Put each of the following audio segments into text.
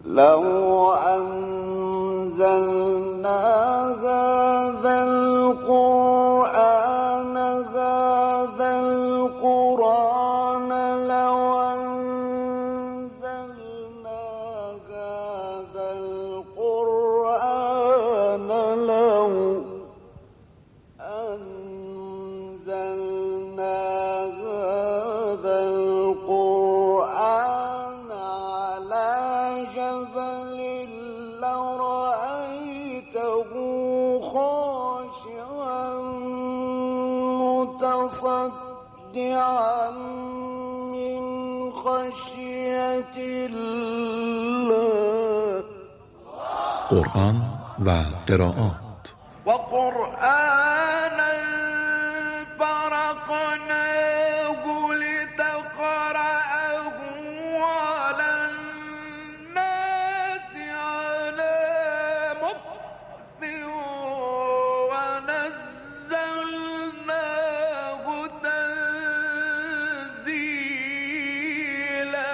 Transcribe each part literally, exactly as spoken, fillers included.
لو أنزلنا هذا القرآن هذا القرآن لو أنزلنا هذا القرآن لو أنزلنا هذا القرآن على جبل لرأيته خاشعا متصدعا من خشية الله. قرآن و قرائات. و قرآنا فرقناه لتقرأه على الناس على مكث ونزلناه تنزيلا.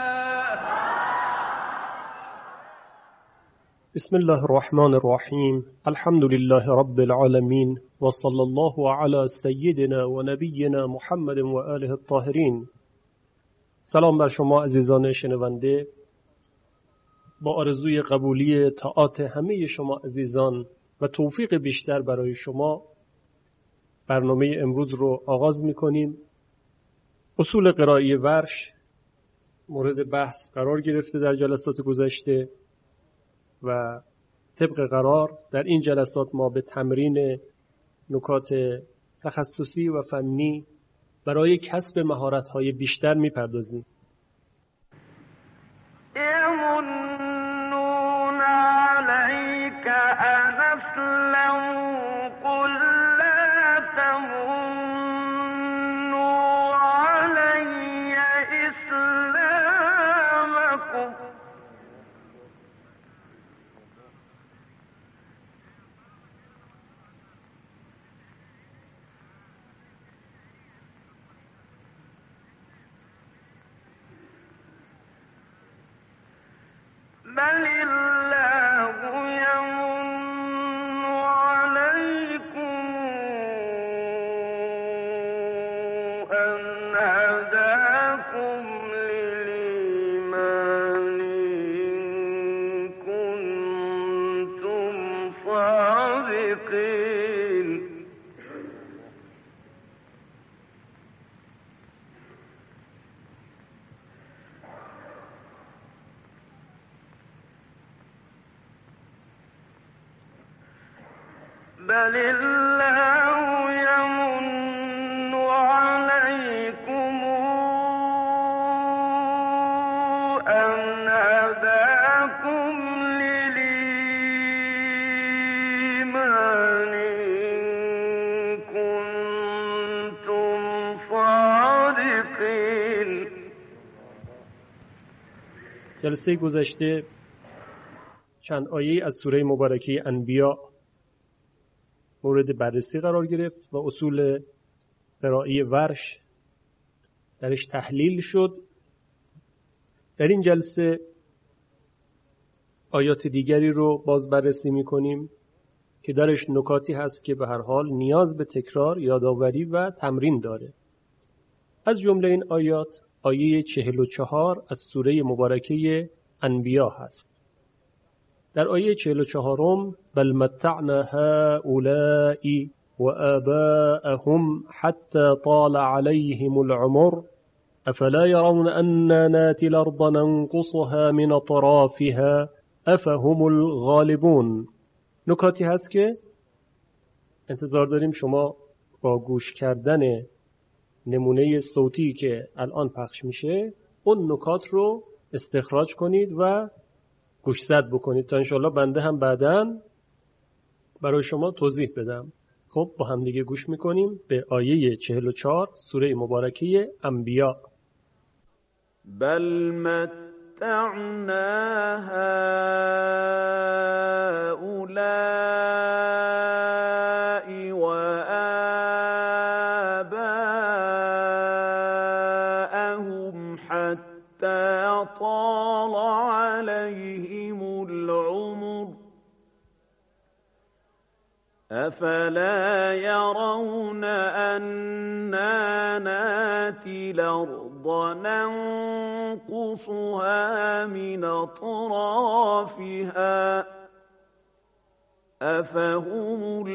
بسم الله الرحمن الرحیم. الحمد لله رب العالمین و صلی الله علی سیدنا و نبینا محمد و آله الطاهرین. سلام بر شما عزیزان شنونده. با آرزوی قبولی طاعات همه شما عزیزان و توفیق بیشتر برای شما برنامه امروز رو آغاز می‌کنیم. اصول قرائی ورش مورد بحث قرار گرفته در جلسات گذشته و طبق قرار در این جلسات ما به تمرین نکات تخصصی و فنی برای کسب مهارت‌های بیشتر می‌پردازیم. یمنون علیک ان اسلموا قل لا تمنوا علی اسلامکم بل الله يمن عليكم أن هداكم للإيمان إن كنتم صادقين. بل الله يمن عليكم أن هداكم للإيمان إن كنتم صادقين. جلسه گذشته چند آیه از سوره مبارکه انبیا مورد بررسی قرار گرفت و اصول قرائی ورش درش تحلیل شد. در این جلسه آیات دیگری رو باز بررسی می‌کنیم که درش نکاتی هست که به هر حال نیاز به تکرار، یادآوری و تمرین داره. از جمله این آیات آیه چهل و چهار از سوره مبارکه انبیا هست. در آیه چهل و چهارم بل متعنا هؤلاء و آباءهم حتی طال علیهم العمر افلا يرون أننا ناتي الأرض ننقصها من أطرافها أفهم الغالبون. نکاتی هست که انتظار داریم شما با گوش کردن نمونه صوتی که الان پخش میشه اون نکات رو استخراج کنید و گوشزد بکنید تا انشاءالله بنده هم بعداً برای شما توضیح بدم. خب با هم دیگه گوش میکنیم به آیه چهل و چهار سوره مبارکه انبیا. بل متعنا هؤلاء و آباءهم حتی طال طال عليهم العمر أفلا يرون أنا ناتي الأرض ننقصها من أطرافها أفهم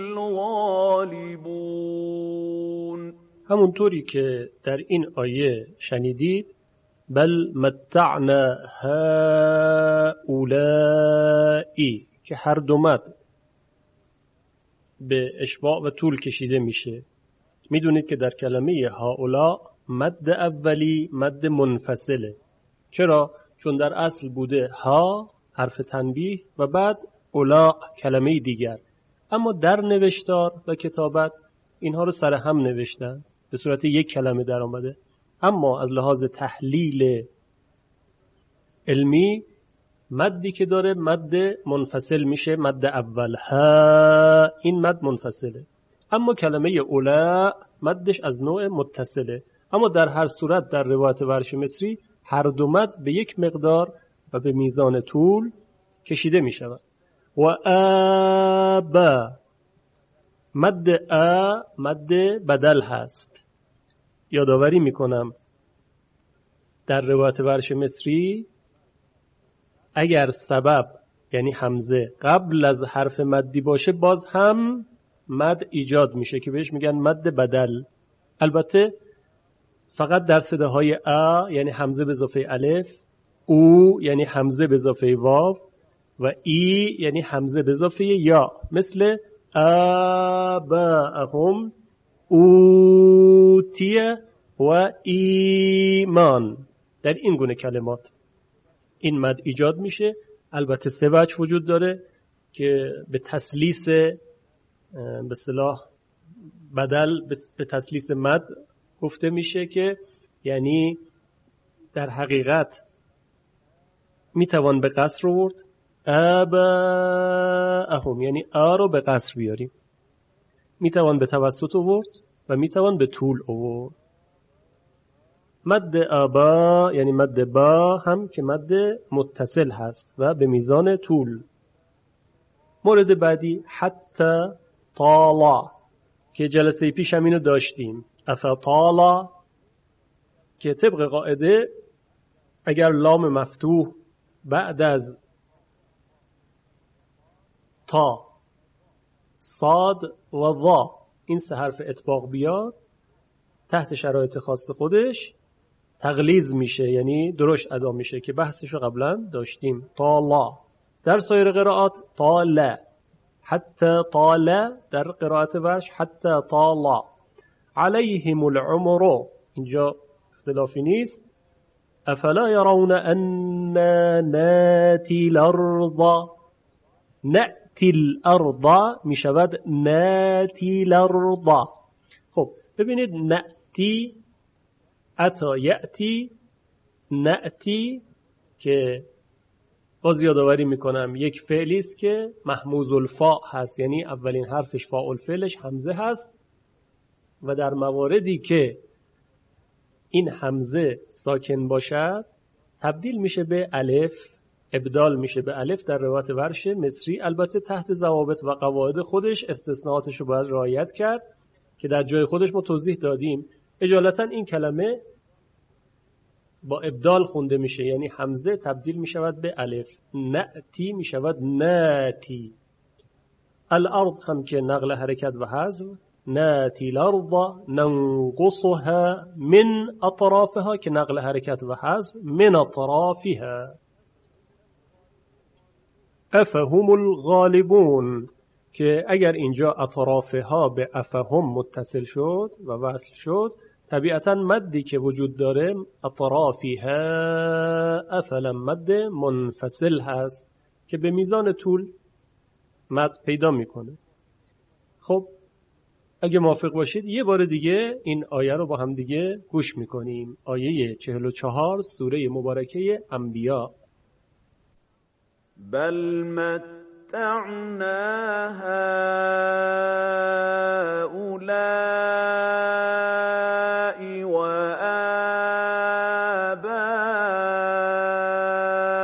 الغالبون. همونطوری که در این آیه شنیدید، بل متعنا هؤلائی که هر دو مد به اشباع و طول کشیده میشه. میدونید که در کلمه هؤلاء مد اولی مد منفصله. چرا؟ چون در اصل بوده ها حرف تنبیه و بعد اولا کلمه دیگر، اما در نوشتار و کتابت اینها رو سر هم نوشتن، به صورت یک کلمه در آمده. اما از لحاظ تحلیل علمی مدی که داره مد منفصل میشه، مد اول ها، این مد منفصله. اما کلمه اولا مدش از نوع متصله. اما در هر صورت در روایت ورش مصری هر دو مد به یک مقدار و به میزان طول کشیده می شود. و آبا مد آ مد بدل هست. یادآوری می کنم در روایت ورش مصری اگر سبب یعنی حمزه قبل از حرف مدی باشه باز هم مد ایجاد میشه که بهش میگن مد بدل. البته فقط در صداهای ا یعنی حمزه به اضافه الف، او یعنی حمزه به اضافه واو و ای یعنی حمزه به اضافه یا، مثل آباءهم اوتیه و ایمان. در این گونه کلمات این مد ایجاد میشه. البته سه وجه وجود داره که به تسلیس به اصطلاح بدل به تسلیس مد گفته میشه، که یعنی در حقیقت میتوان به قصر آورد. آباءهم یعنی آ رو به قصر بیاریم، میتوان به توسط آورد و میتوان به طول آورد. مد آبا یعنی مد با هم که مد متصل هست و به میزان طول. مورد بعدی حتی طالا که جلسه پیش هم اینو داشتیم. افطالا که طبق قاعده اگر لام مفتوح بعد از تا صاد و ضا این سه حرف اطباق بیاد تحت شرایط خاص خودش تغلیظ میشه، یعنی درشت ادا میشه که بحثشو قبلا داشتیم. طالا در سایر قرائات طالا، حتی طالا در قرائت ورش حتی طالا. علیهم العمر اینجا اختلافی نیست. افلا يرون أنا ناتي الأرض نأتی الأرض میشود ناتی الأرض. خب ببینید نأتی اتا یأتی نأتی که باز یادآوری میکنم یک فعلی است که محموز الفاء هست، یعنی اولین حرفش فاء الفعلش حمزه هست و در مواردی که این حمزه ساکن باشد تبدیل میشه به الف، ابدال میشه به الف در روایت ورش مصری. البته تحت ضوابط و قواعد خودش استثناءاتش رو باید رعایت کرد که در جای خودش ما توضیح دادیم. اجالتا این کلمه با ابدال خونده میشه، یعنی حمزه تبدیل میشود به الف. نأتی میشود ناتی. الارض هم که نقل حرکت و حذف، ناتی الارض ننقصها من اطرافها که نقل حرکت و حذف من اطرافها. افهم الغالبون که اگر اینجا اطرافها به افهم متصل شد و وصل شد، طبیعتا مدی که وجود داره اطرافها افلا مد منفصل هست که به میزان طول مد پیدا میکنه. خب اگه موافق باشید یه بار دیگه این آیه رو با هم دیگه گوش میکنیم. آیه چهل و چهار سوره مبارکه انبیاء. بل متعنا هؤلاء و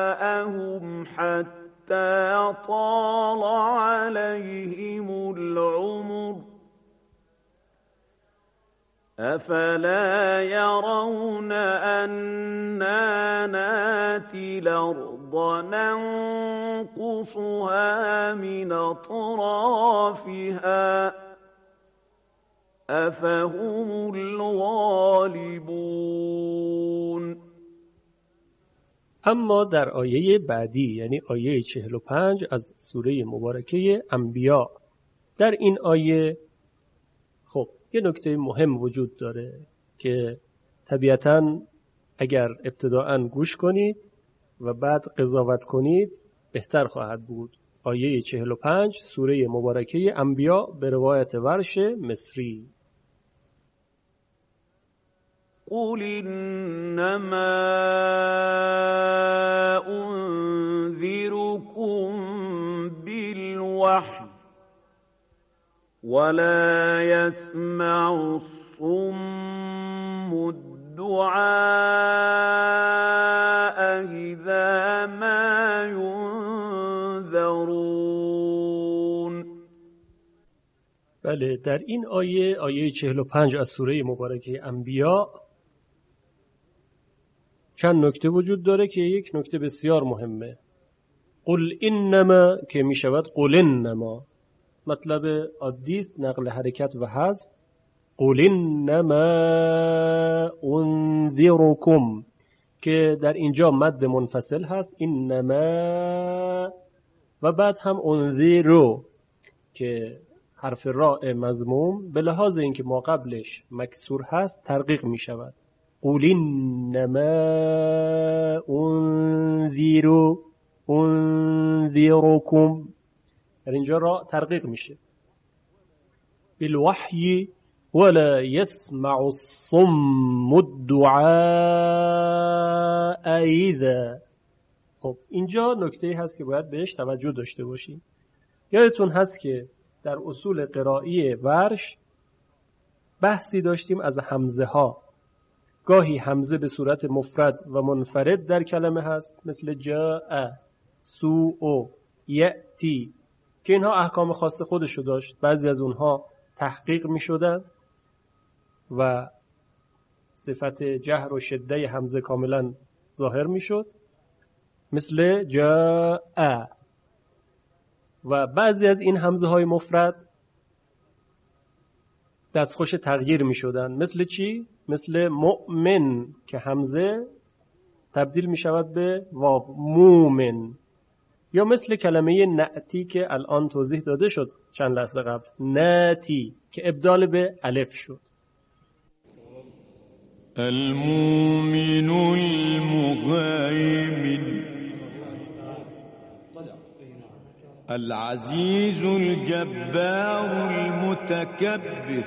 طال عليهم العمر أفلا يرون أنا ناتي الأرض ننقصها من أطرافها أفهم الغالبون. اما در آیه بعدی یعنی آیه چهل و پنج از سوره مبارکه انبیا، در این آیه خب یه نکته مهم وجود داره که طبیعتاً اگر ابتداءً گوش کنید و بعد قضاوت کنید بهتر خواهد بود. آیه چهل و پنج سوره مبارکه انبیا به روایت ورش مصری: قل انما انذركم بالوحی ولا يسمع الصم الدعاء اذا ما ينذرون. بله، در این آیه آیه چهل و پنج از سوره مبارکه انبیا چند نکته وجود داره که یک نکته بسیار مهمه. قل انما که می شود قل انما، مطلب عادیست، نقل حرکت و حذف. قل انما انذرکم که در اینجا مد منفصل هست، انما، و بعد هم انذرو که حرف راء مضموم به لحاظ اینکه ما قبلش مکسور هست ترقیق می شود. قل انما انذرو انذرکم، در اینجا را ترقیق میشه. بالوحی ولا يسمع الصم الدعاء اذا. خب اینجا نکته هست که باید بهش توجه داشته باشیم. یادتون هست که در اصول قرائی ورش بحثی داشتیم از همزه ها. گاهی همزه به صورت مفرد و منفرد در کلمه هست، مثل جاء، سوء، یأتی، که اینها احکام خاص خودشو داشت. بعضی از اونها تحقیق می شدن و صفت جهر و شده همزه کاملا ظاهر می شد، مثل جاء. و بعضی از این همزه های مفرد دستخوش تغییر می شدن، مثل چی؟ مثل مؤمن که همزه تبدیل می شود به واو، مومن. یا مثل کلمه نأتی که الان توضیح داده شد چند لحظه قبل، ناتی، که ابدال به الف شد. المؤمن المهيمن العزيز الجبار المتكبر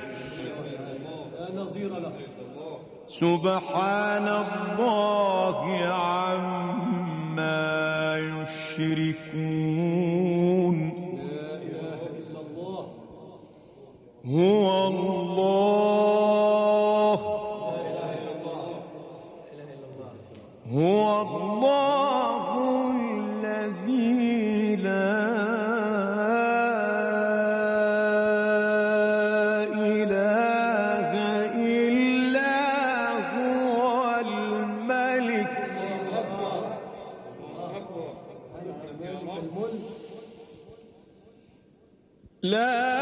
سبحان الله عما يشركون. هو الله هو الله الذي لا إله إلا هو الملك لا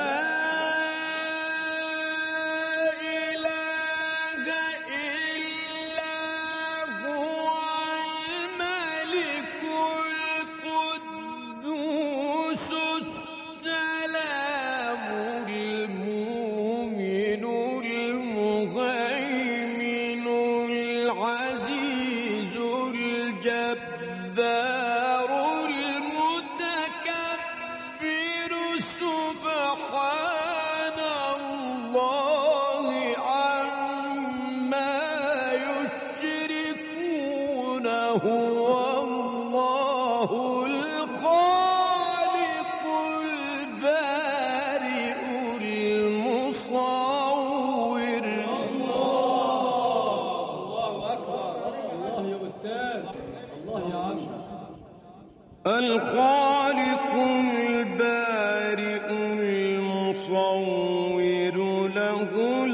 الخالق البارئ المصور له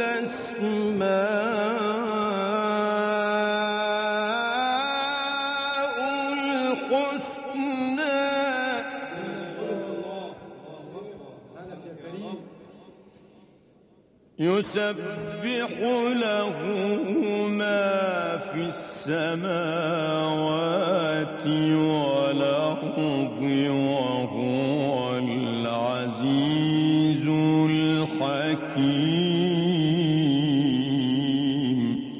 الأسماء الحسنى يسبح له ما في السماوات والأرض وهو العزيز الحكيم.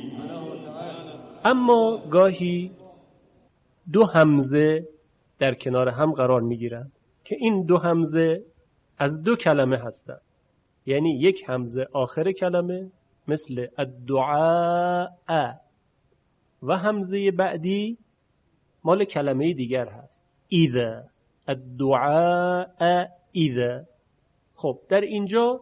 اما گاهی دو همزه در کنار هم قرار میگیرند که این دو همزه از دو کلمه هستند، یعنی یک همزه آخر کلمه مثل الدعاء و همزه بعدی مال کلمه دیگر هست، اذا، الدعاء اذا. خب در اینجا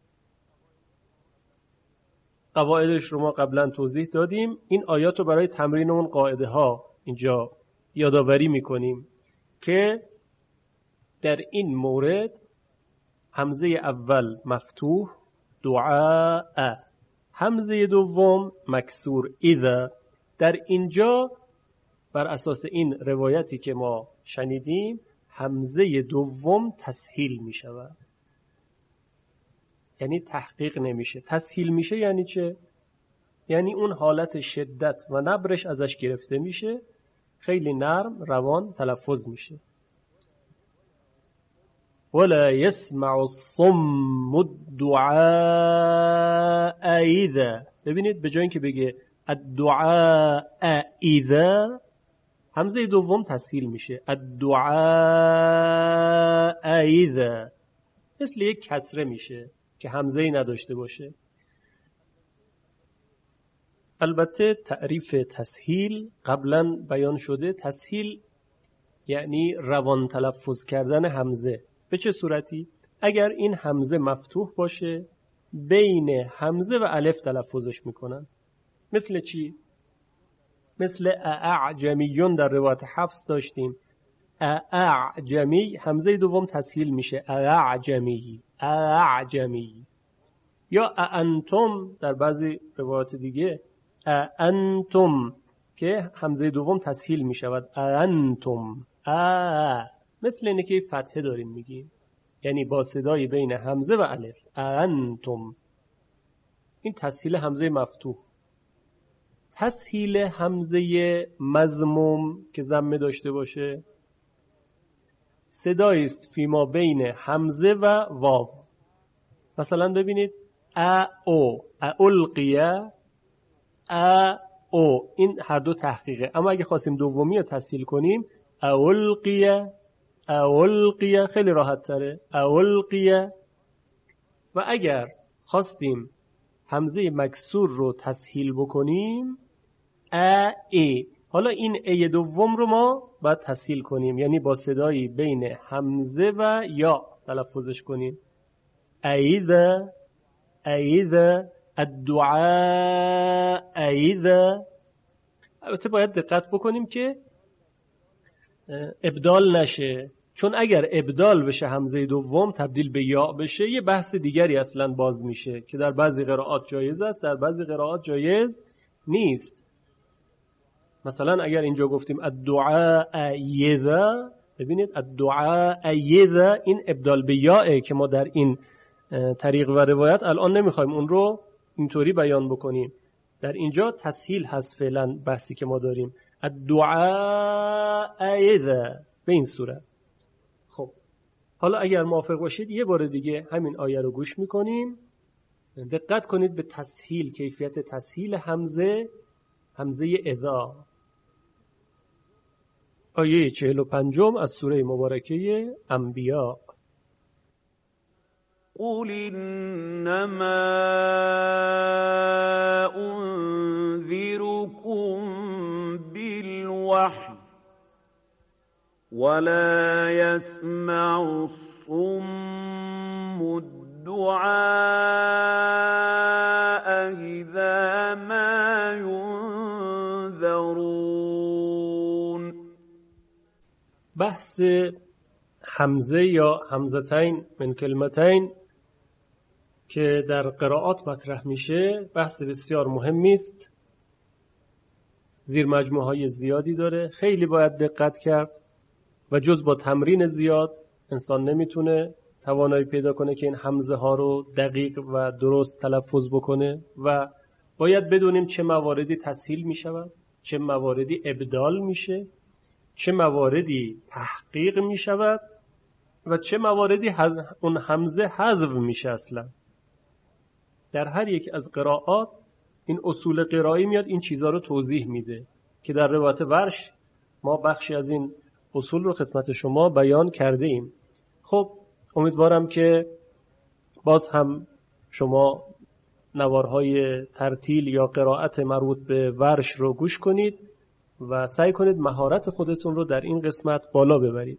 قواعدش رو ما قبلا توضیح دادیم. این آیات رو برای تمرین اون قاعده ها اینجا یادآوری میکنیم که در این مورد همزه اول مفتوح دعاء، همزه دوم مکسور اذا. در اینجا بر اساس این روایتی که ما شنیدیم همزه دوم تسهیل می شود، یعنی تحقیق نمیشه. تسهیل میشه یعنی چه؟ یعنی اون حالت شدت و نبرش ازش گرفته میشه، خیلی نرم روان تلفظ میشه. ولا يسمع الصم الدعاء اذا. ببینید به جای اینکه بگه الدعاء اذا همزه دوم تسهیل میشه، الدعاء اذا، مثل یک کسره میشه که همزه ای نداشته باشه. البته تعریف تسهیل قبلا بیان شده. تسهیل یعنی روان تلفظ کردن همزه. به چه صورتی؟ اگر این همزه مفتوح باشه بین همزه و الف تلفظش میکنن. مثل چی؟ مثل اعجمیون در روایت حفص داشتیم، اعجمی همزه دوم تسهیل میشه، اعجمی اعجمی. یا انتم در بعضی روایات دیگه انتم که همزه دوم تسهیل میشود، انتم ا، مثل اینه که فتحه داریم میگیم، یعنی با صدای بین همزه و الف، انتم. این تسهیل همزه مفتوح. تسهیل همزه مضموم که ضمه داشته باشه صدایی است فیما بین همزه و واو. مثلا ببینید ا او، اولقیه، ا او، این هر دو تحقیقه. اما اگه خواستیم دومی رو تسهیل کنیم اولقیه، اولقیه خیلی راحت تره، اولقیه. و اگر خواستیم همزه مکسور رو تسهیل بکنیم ا ای. حالا این ای دوم رو ما باید تسهیل کنیم، یعنی با صدایی بین همزه و یا تلفظش کنیم، ایذا ایذا الدعاء ایذا. البته باید دقت بکنیم که ابدال نشه، چون اگر ابدال بشه همزه دوم تبدیل به یا بشه یه بحث دیگری اصلا باز میشه که در بعضی قرائات جایز است، در بعضی قرائات جایز نیست. مثلا اگر اینجا گفتیم الدعاء ایذا، ببینید الدعاء ایذا این ابدال به یاه که ما در این طریق و روایت الان نمیخوایم اون رو اینطوری بیان بکنیم. در اینجا تسهیل هست فعلا بحثی که ما داریم، الدعاء ایذا به این صورت. خب حالا اگر موافق باشید یه بار دیگه همین آیه رو گوش میکنیم. دقت کنید به تسهیل، کیفیت تسهیل همزه، همزه اذا. آیه چهل و پنجم از سوره مبارکه انبیاء. قل انما انذركم بالوحی ولا يسمع الصم الدعاء اذا ما ينذرون. بحث همزه یا همزتین من کلمتین که در قرائات مطرح میشه بحث بسیار مهمی است. زیر مجموعه های زیادی داره، خیلی باید دقت کرد و جز با تمرین زیاد انسان نمیتونه توانایی پیدا کنه که این همزه ها رو دقیق و درست تلفظ بکنه و باید بدونیم چه مواردی تسهیل میشود، چه مواردی ابدال میشه، چه مواردی تحقیق میشود و چه مواردی اون همزه حذف میشه. اصلا در هر یک از قرائات این اصول قرایی میاد این چیزها رو توضیح میده که در روایت ورش ما بخشی از این اصول رو خدمت شما بیان کرده ایم. خب امیدوارم که باز هم شما نوارهای ترتیل یا قرائت مربوط به ورش رو گوش کنید و سعی کنید مهارت خودتون رو در این قسمت بالا ببرید.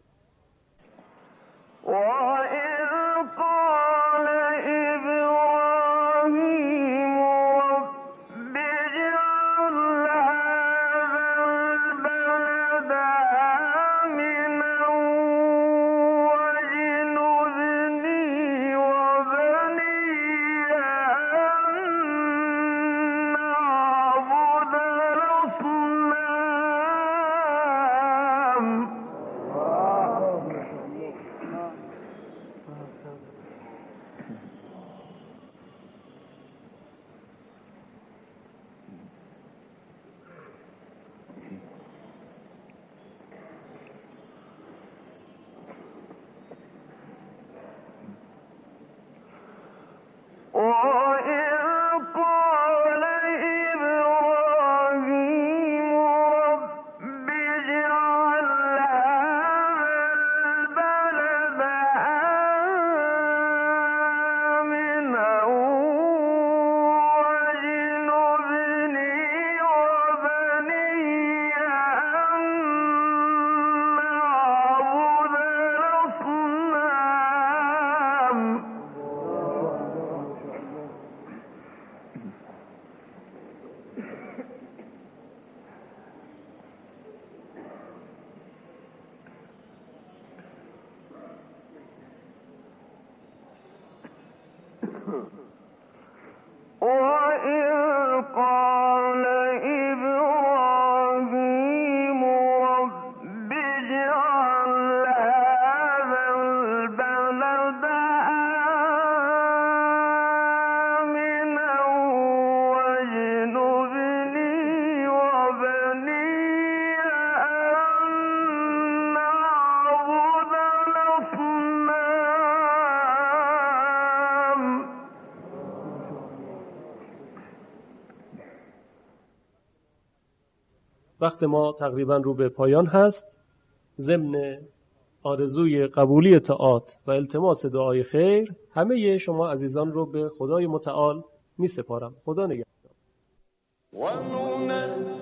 وقت ما تقریبا رو به پایان هست. ضمن آرزوی قبولی طاعات و التماس دعای خیر همه شما عزیزان رو به خدای متعال می سپارم. خدا نگهدار.